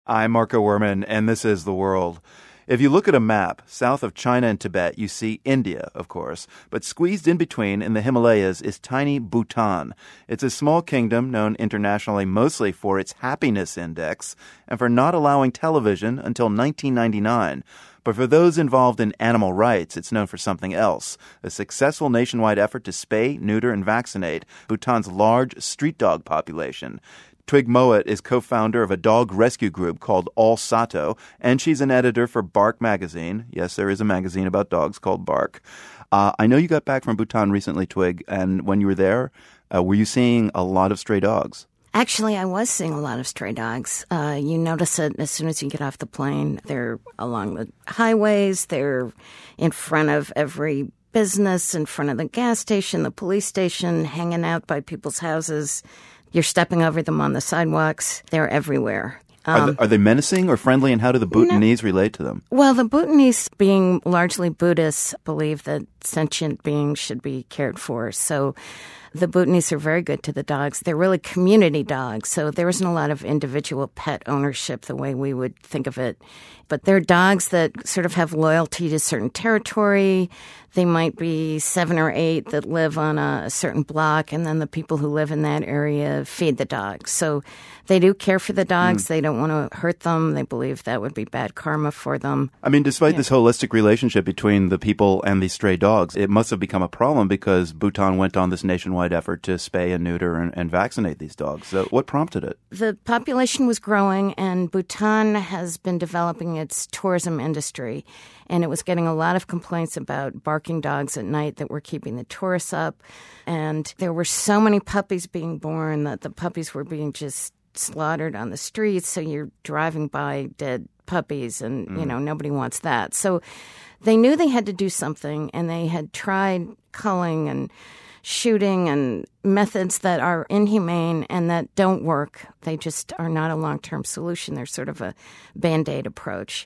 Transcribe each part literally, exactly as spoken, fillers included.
I'm Marco Werman, and this is The World. If you look at a map, south of China and Tibet, you see India, of course. But squeezed in between, in the Himalayas, is tiny Bhutan. It's a small kingdom known internationally mostly for its happiness index and for not allowing television until nineteen ninety-nine. But for those involved in animal rights, it's known for something else, a successful nationwide effort to spay, neuter, and vaccinate Bhutan's large street dog population. Twig Mowat is co-founder of a dog rescue group called All Sato, and she's an editor for Bark magazine. Yes, there is a magazine about dogs called Bark. Uh, I know you got back from Bhutan recently, Twig, and when you were there, uh, were you seeing a lot of stray dogs? Actually, I was seeing a lot of stray dogs. Uh, you notice it as soon as you get off the plane. They're along the highways. They're in front of every business, in front of the gas station, the police station, hanging out by people's houses. You're stepping over them on the sidewalks. They're everywhere. Um, are, they, are they menacing or friendly, and how do the Bhutanese no, relate to them? Well, the Bhutanese, being largely Buddhists, believe that sentient beings should be cared for. So the Bhutanese are very good to the dogs. They're really community dogs, so there isn't a lot of individual pet ownership the way we would think of it. But they're dogs that sort of have loyalty to certain territory. They might be seven or eight that live on a, a certain block, and then the people who live in that area feed the dogs. So they do care for the dogs. Mm. They don't want to hurt them. They believe that would be bad karma for them. I mean, despite yeah. this holistic relationship between the people and these stray dogs, it must have become a problem because Bhutan went on this nationwide effort to spay and neuter and, and vaccinate these dogs. So what prompted it? The population was growing, and Bhutan has been developing its tourism industry, and it was getting a lot of complaints about barking dogs at night that were keeping the tourists up. And there were so many puppies being born that the puppies were being just slaughtered on the streets. So you're driving by dead puppies, and, mm. you know, nobody wants that. So they knew they had to do something, and they had tried culling and shooting and methods that are inhumane and that don't work. They just are not a long-term solution. They're sort of a Band-Aid approach.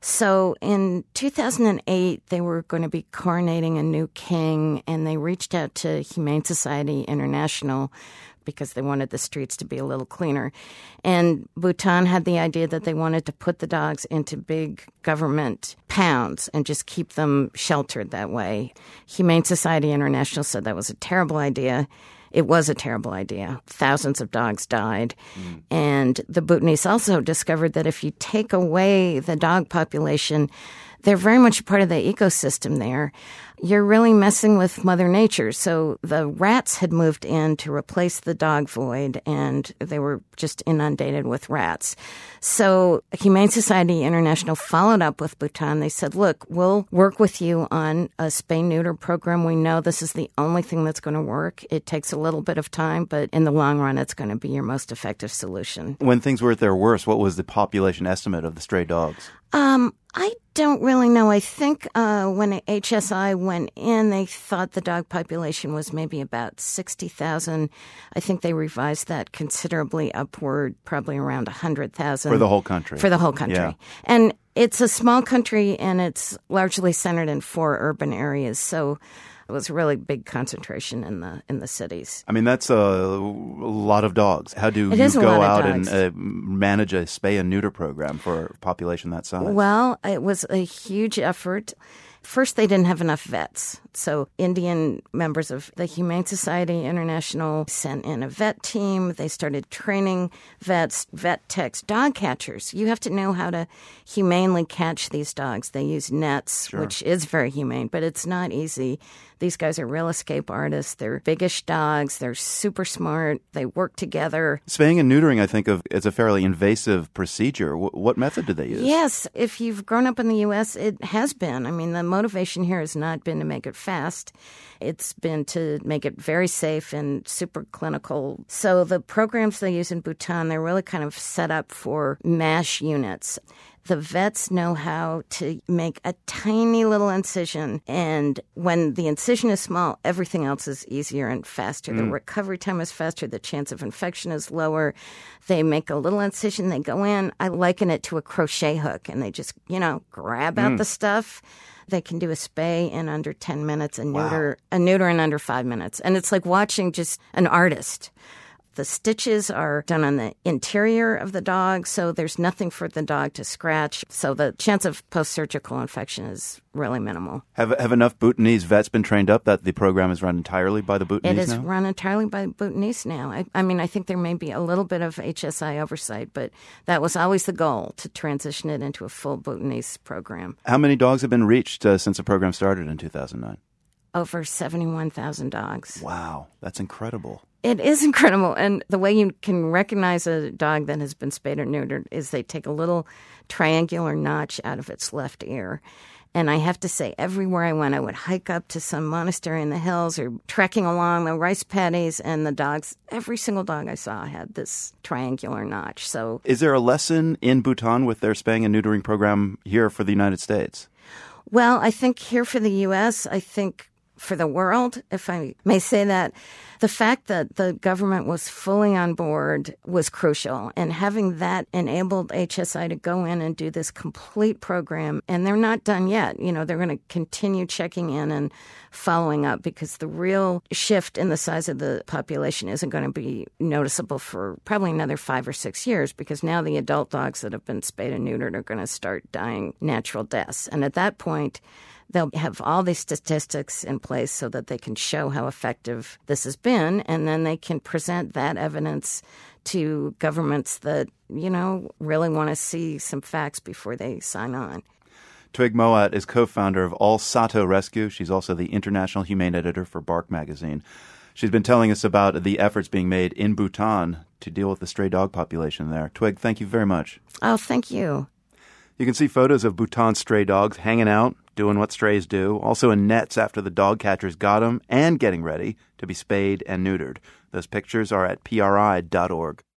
So in two thousand eight, they were going to be coronating a new king, and they reached out to Humane Society International because they wanted the streets to be a little cleaner. And Bhutan had the idea that they wanted to put the dogs into big government pounds and just keep them sheltered that way. Humane Society International said that was a terrible idea. It was a terrible idea. Thousands of dogs died. Mm. And the Bhutanese also discovered that if you take away the dog population, they're very much a part of the ecosystem there. You're really messing with Mother Nature. So the rats had moved in to replace the dog void, and they were just inundated with rats. So Humane Society International followed up with Bhutan. They said, look, we'll work with you on a spay-neuter program. We know this is the only thing that's going to work. It takes a little bit of time, but in the long run, it's going to be your most effective solution. When things were at their worst, what was the population estimate of the stray dogs? Um, I don't really know. I think uh, when H S I went in, they thought the dog population was maybe about sixty thousand. I think they revised that considerably upward, probably around one hundred thousand. For the whole country. For the whole country. Yeah. And it's a small country, and it's largely centered in four urban areas. So it was a really big concentration in the in the cities. I mean, that's a, a lot of dogs. How do it you go out and uh, manage a spay and neuter program for a population that size? Well, it was a huge effort. First, they didn't have enough vets. So Indian members of the Humane Society International sent in a vet team. They started training vets, vet techs, dog catchers. You have to know how to humanely catch these dogs. They use nets, sure. which is very humane, but it's not easy. These guys are real escape artists. They're biggish dogs. They're super smart. They work together. Spaying and neutering, I think, of is a fairly invasive procedure. W- what method do they use? Yes. If you've grown up in the U S, it has been. I mean, the motivation here has not been to make it fast. It's been to make it very safe and super clinical. So the programs they use in Bhutan, they're really kind of set up for MASH units. The vets know how to make a tiny little incision, and when the incision is small, everything else is easier and faster. Mm. The recovery time is faster. The chance of infection is lower. They make a little incision. They go in. I liken it to a crochet hook, and they just, you know, grab out mm. the stuff. They can do a spay in under ten minutes and neuter, wow. a neuter in under five minutes. And it's like watching just an artist. The stitches are done on the interior of the dog, so there's nothing for the dog to scratch. So the chance of post-surgical infection is really minimal. Have have enough Bhutanese vets been trained up that the program is run entirely by the Bhutanese now? It is now? run entirely by Bhutanese now. I, I mean, I think there may be a little bit of H S I oversight, but that was always the goal, to transition it into a full Bhutanese program. How many dogs have been reached uh, since the program started in two thousand nine? Over seventy-one thousand dogs. Wow, that's incredible. It is incredible. And the way you can recognize a dog that has been spayed or neutered is they take a little triangular notch out of its left ear. And I have to say, everywhere I went, I would hike up to some monastery in the hills or trekking along the rice paddies, and the dogs, every single dog I saw had this triangular notch. So, is there a lesson in Bhutan with their spaying and neutering program here for the United States? Well, I think here for the U S, I think for the world, if I may say that, the fact that the government was fully on board was crucial. And having that enabled H S I to go in and do this complete program. And they're not done yet. You know, they're going to continue checking in and following up, because the real shift in the size of the population isn't going to be noticeable for probably another five or six years, because now the adult dogs that have been spayed and neutered are going to start dying natural deaths. And at that point, they'll have all these statistics in place so that they can show how effective this has been, and then they can present that evidence to governments that, you know, really want to see some facts before they sign on. Twigg Mowatt is co-founder of All Sato Rescue. She's also the international humane editor for Bark Magazine. She's been telling us about the efforts being made in Bhutan to deal with the stray dog population there. Twigg, thank you very much. Oh, thank you. You can see photos of Bhutan stray dogs hanging out, doing what strays do, also in nets after the dog catchers got them, and getting ready to be spayed and neutered. Those pictures are at P R I dot org.